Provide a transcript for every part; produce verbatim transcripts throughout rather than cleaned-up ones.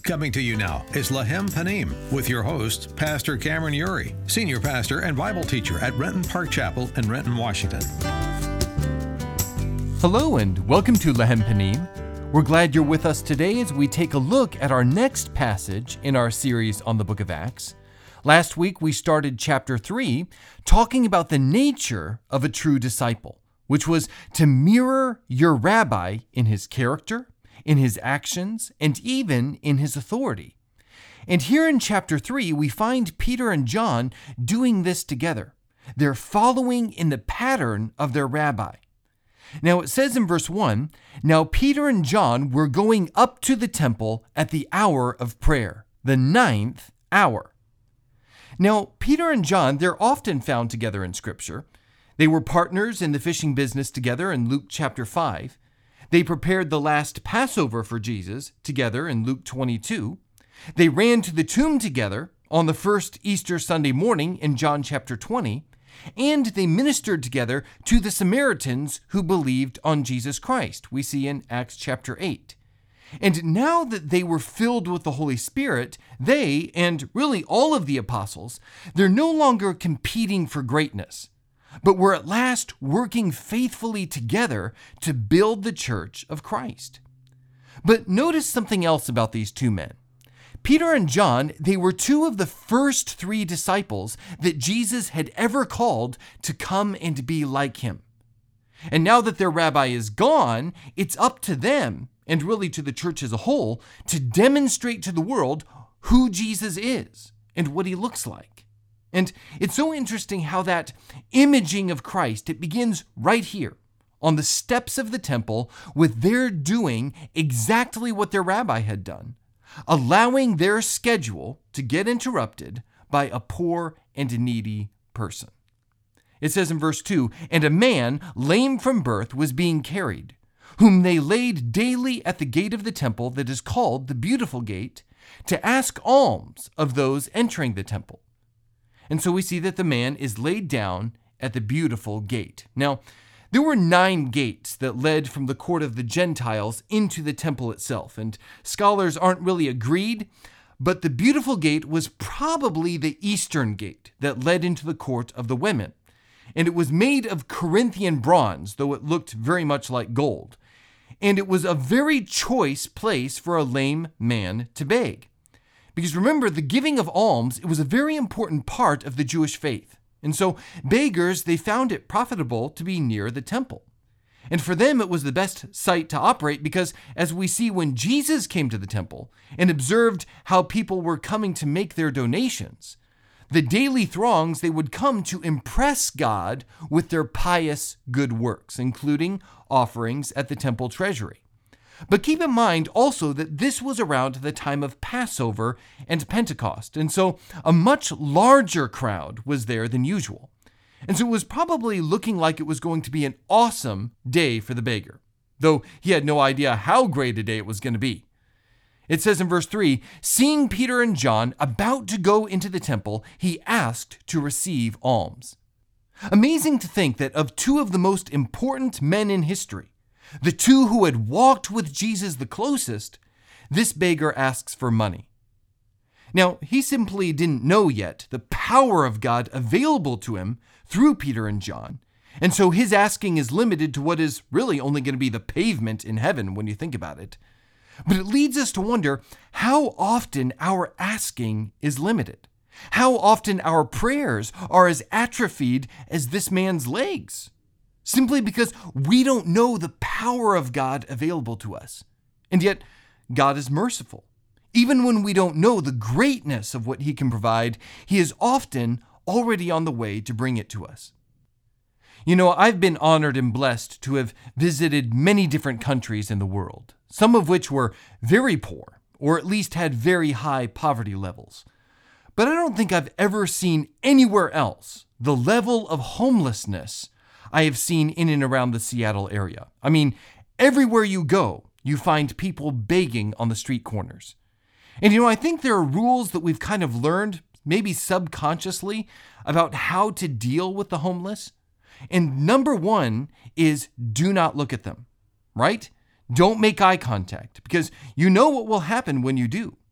Coming to you now is Lahem Panim with your host, Pastor Cameron Uri, Senior Pastor and Bible Teacher at Renton Park Chapel in Renton, Washington. Hello and welcome to Lahem Panim. We're glad you're with us today as we take a look at our next passage in our series on the book of Acts. Last week we started chapter three talking about the nature of a true disciple, which was to mirror your rabbi in his character, in his actions, and even in his authority. And here in chapter three, we find Peter and John doing this together. They're following in the pattern of their rabbi. Now it says in verse one, "Now Peter and John were going up to the temple at the hour of prayer, the ninth hour." Now Peter and John, they're often found together in Scripture. They were partners in the fishing business together in Luke chapter five. They prepared the last Passover for Jesus together in Luke twenty-two. They ran to the tomb together on the first Easter Sunday morning in John chapter twenty. And they ministered together to the Samaritans who believed on Jesus Christ, we see in Acts chapter eight. And now that they were filled with the Holy Spirit, they, and really all of the apostles, they're no longer competing for greatness, but we're at last working faithfully together to build the church of Christ. But notice something else about these two men. Peter and John, they were two of the first three disciples that Jesus had ever called to come and be like him. And now that their rabbi is gone, it's up to them, and really to the church as a whole, to demonstrate to the world who Jesus is and what he looks like. And it's so interesting how that imaging of Christ, it begins right here on the steps of the temple with their doing exactly what their rabbi had done, allowing their schedule to get interrupted by a poor and needy person. It says in verse two, "And a man lame from birth was being carried, whom they laid daily at the gate of the temple that is called the Beautiful Gate, to ask alms of those entering the temple." And so we see that the man is laid down at the Beautiful Gate. Now, there were nine gates that led from the court of the Gentiles into the temple itself, and scholars aren't really agreed, but the Beautiful Gate was probably the eastern gate that led into the court of the women. And it was made of Corinthian bronze, though it looked very much like gold. And it was a very choice place for a lame man to beg. Because remember, the giving of alms, it was a very important part of the Jewish faith. And so beggars, they found it profitable to be near the temple. And for them, it was the best site to operate because, as we see when Jesus came to the temple and observed how people were coming to make their donations, the daily throngs, they would come to impress God with their pious good works, including offerings at the temple treasury. But keep in mind also that this was around the time of Passover and Pentecost, and so a much larger crowd was there than usual. And so it was probably looking like it was going to be an awesome day for the beggar, though he had no idea how great a day it was going to be. It says in verse three, "Seeing Peter and John about to go into the temple, he asked to receive alms." Amazing to think that of two of the most important men in history, the two who had walked with Jesus the closest, this beggar asks for money. Now, he simply didn't know yet the power of God available to him through Peter and John, and so his asking is limited to what is really only going to be the pavement in heaven when you think about it. But it leads us to wonder how often our asking is limited, how often our prayers are as atrophied as this man's legs, simply because we don't know the power of God available to us. And yet, God is merciful. Even when we don't know the greatness of what he can provide, he is often already on the way to bring it to us. You know, I've been honored and blessed to have visited many different countries in the world, some of which were very poor, or at least had very high poverty levels. But I don't think I've ever seen anywhere else the level of homelessness I have seen in and around the Seattle area. I mean, everywhere you go, you find people begging on the street corners. And you know, I think there are rules that we've kind of learned, maybe subconsciously, about how to deal with the homeless. And number one is do not look at them, right? Don't make eye contact, because you know what will happen when you do.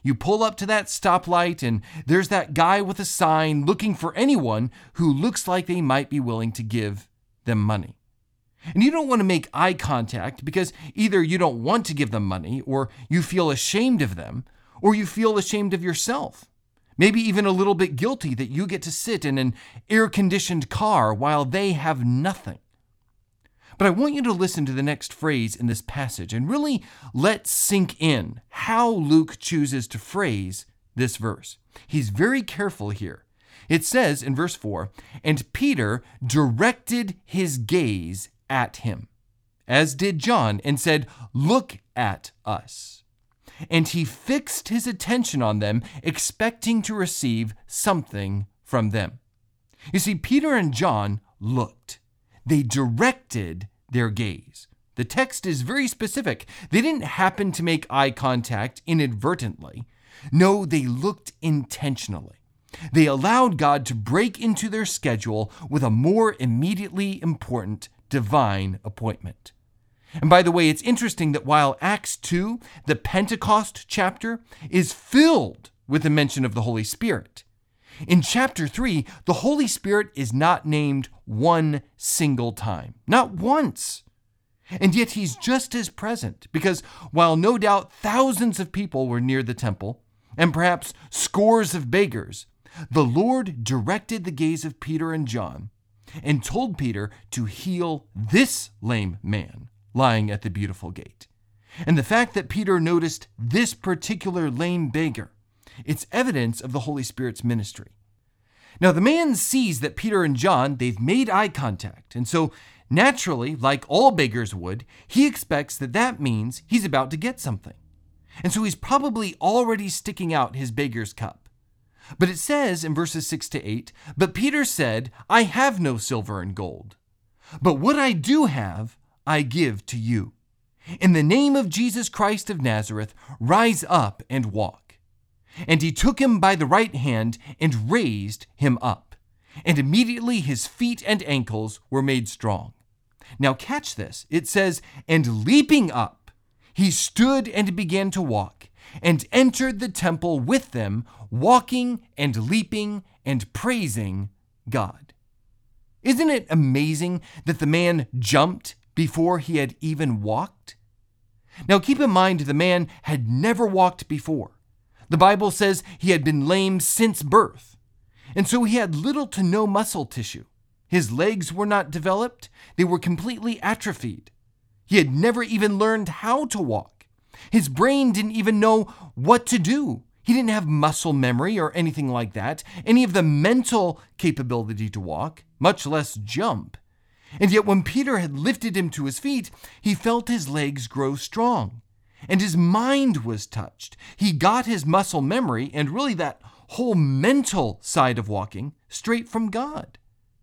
You pull up to that stoplight, and there's that guy with a sign looking for anyone who looks like they might be willing to give them money. And you don't want to make eye contact because either you don't want to give them money, or you feel ashamed of them, or you feel ashamed of yourself. Maybe even a little bit guilty that you get to sit in an air-conditioned car while they have nothing. But I want you to listen to the next phrase in this passage and really let sink in how Luke chooses to phrase this verse. He's very careful here. It says in verse four, "And Peter directed his gaze at him, as did John, and said, 'Look at us.' And he fixed his attention on them, expecting to receive something from them." You see, Peter and John looked. They directed their gaze. The text is very specific. They didn't happen to make eye contact inadvertently. No, they looked intentionally. They allowed God to break into their schedule with a more immediately important divine appointment. And by the way, it's interesting that while Acts two, the Pentecost chapter, is filled with the mention of the Holy Spirit, in chapter three, the Holy Spirit is not named one single time, not once. And yet he's just as present, because while no doubt thousands of people were near the temple, and perhaps scores of beggars, the Lord directed the gaze of Peter and John and told Peter to heal this lame man lying at the Beautiful Gate. And the fact that Peter noticed this particular lame beggar, it's evidence of the Holy Spirit's ministry. Now, the man sees that Peter and John, they've made eye contact, and so naturally, like all beggars would, he expects that that means he's about to get something. And so he's probably already sticking out his beggar's cup. But it says in verses six to eight, "But Peter said, 'I have no silver and gold, but what I do have, I give to you. In the name of Jesus Christ of Nazareth, rise up and walk.' And he took him by the right hand and raised him up. And immediately his feet and ankles were made strong." Now catch this. It says, "And leaping up, he stood and began to walk, and entered the temple with them, walking and leaping and praising God." Isn't it amazing that the man jumped before he had even walked? Now keep in mind, the man had never walked before. The Bible says he had been lame since birth, and so he had little to no muscle tissue. His legs were not developed. They were completely atrophied. He had never even learned how to walk. His brain didn't even know what to do. He didn't have muscle memory or anything like that, any of the mental capability to walk, much less jump. And yet when Peter had lifted him to his feet, he felt his legs grow strong. And his mind was touched. He got his muscle memory and really that whole mental side of walking straight from God.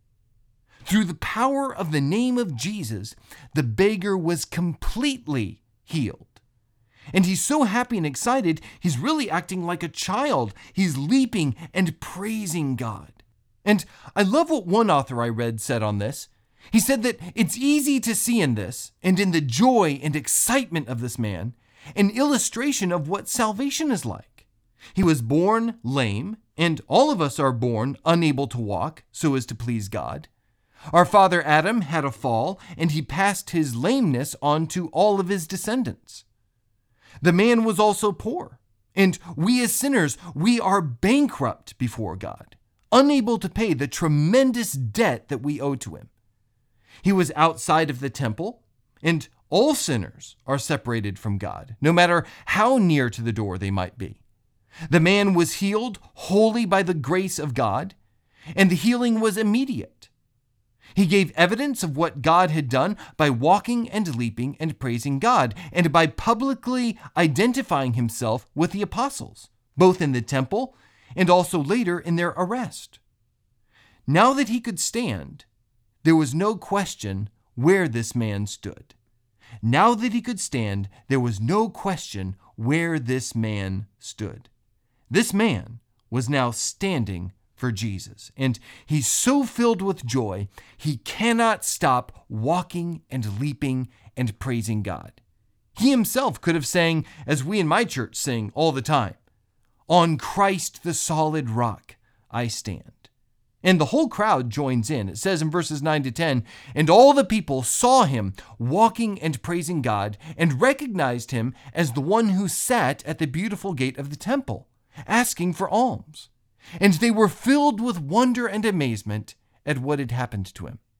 Through the power of the name of Jesus, the beggar was completely healed. And he's so happy and excited, he's really acting like a child. He's leaping and praising God. And I love what one author I read said on this. He said that it's easy to see in this, and in the joy and excitement of this man, an illustration of what salvation is like. He was born lame, and all of us are born unable to walk so as to please God. Our father Adam had a fall, and he passed his lameness on to all of his descendants. The man was also poor, and we as sinners, we are bankrupt before God, unable to pay the tremendous debt that we owe to him. He was outside of the temple, and all sinners are separated from God, no matter how near to the door they might be. The man was healed wholly by the grace of God, and the healing was immediate. He gave evidence of what God had done by walking and leaping and praising God, and by publicly identifying himself with the apostles, both in the temple and also later in their arrest. Now that he could stand, there was no question where this man stood. Now that he could stand, there was no question where this man stood. This man was now standing for Jesus, and he's so filled with joy, he cannot stop walking and leaping and praising God. He himself could have sang, as we in my church sing all the time, On Christ the solid rock I stand. And the whole crowd joins in. It says in verses nine to ten, and all the people saw him walking and praising God, and recognized him as the one who sat at the beautiful gate of the temple, asking for alms. And they were filled with wonder and amazement at what had happened to him.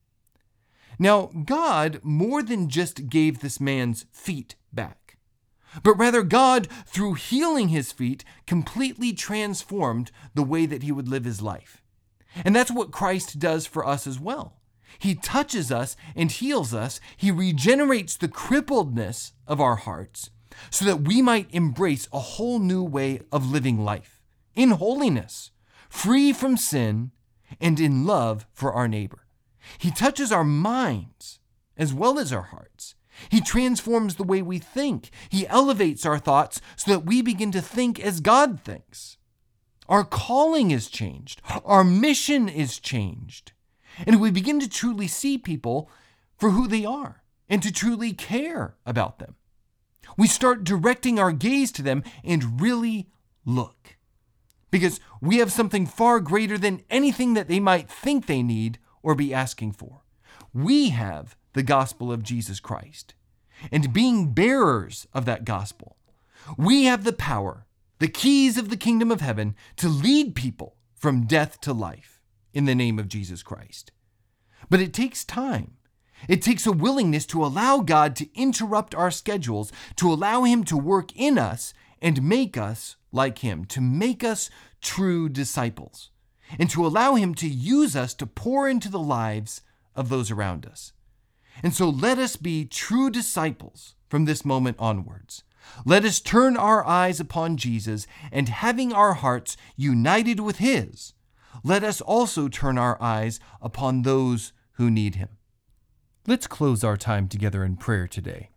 Now, God more than just gave this man's feet back, but rather God, through healing his feet, completely transformed the way that he would live his life. And that's what Christ does for us as well. He touches us and heals us. He regenerates the crippledness of our hearts so that we might embrace a whole new way of living life in holiness, free from sin, and in love for our neighbor. He touches our minds as well as our hearts. He transforms the way we think. He elevates our thoughts so that we begin to think as God thinks. Our calling is changed. Our mission is changed. And we begin to truly see people for who they are and to truly care about them. We start directing our gaze to them and really look. Because we have something far greater than anything that they might think they need or be asking for. We have the gospel of Jesus Christ. And being bearers of that gospel, we have the power, the keys of the kingdom of heaven to lead people from death to life in the name of Jesus Christ. But it takes time. It takes a willingness to allow God to interrupt our schedules, to allow him to work in us and make us like him, to make us true disciples, and to allow him to use us to pour into the lives of those around us. And so let us be true disciples from this moment onwards. Let us turn our eyes upon Jesus, and having our hearts united with his, let us also turn our eyes upon those who need him. Let's close our time together in prayer today.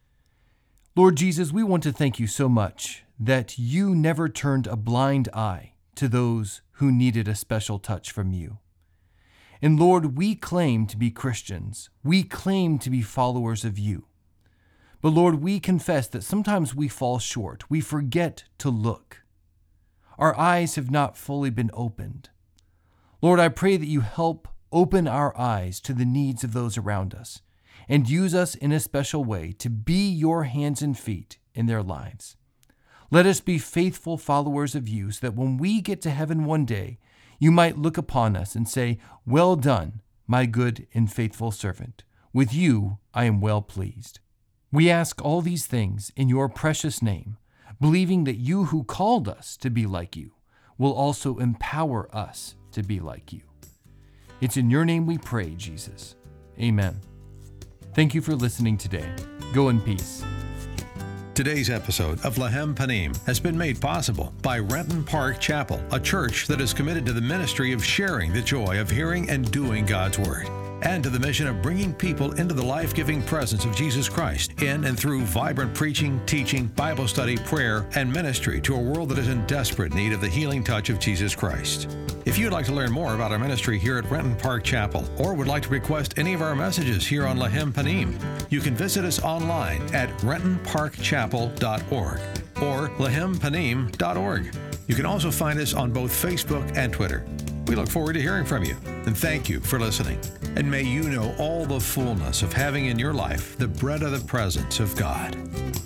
Lord Jesus, we want to thank you so much that you never turned a blind eye to those who needed a special touch from you. And Lord, we claim to be Christians. We claim to be followers of you. But Lord, we confess that sometimes we fall short. We forget to look. Our eyes have not fully been opened. Lord, I pray that you help open our eyes to the needs of those around us and use us in a special way to be your hands and feet in their lives. Let us be faithful followers of you so that when we get to heaven one day, you might look upon us and say, "Well done, my good and faithful servant. With you I am well pleased." We ask all these things in your precious name, believing that you who called us to be like you will also empower us to be like you. It's in your name we pray, Jesus. Amen. Thank you for listening today. Go in peace. Today's episode of Lahem Panim has been made possible by Renton Park Chapel, a church that is committed to the ministry of sharing the joy of hearing and doing God's Word, and to the mission of bringing people into the life-giving presence of Jesus Christ in and through vibrant preaching, teaching, Bible study, prayer, and ministry to a world that is in desperate need of the healing touch of Jesus Christ. If you'd like to learn more about our ministry here at Renton Park Chapel, or would like to request any of our messages here on Lahem Panim, you can visit us online at renton park chapel dot org or lahem panim dot org. You can also find us on both Facebook and Twitter. We look forward to hearing from you, and thank you for listening. And may you know all the fullness of having in your life the bread of the presence of God.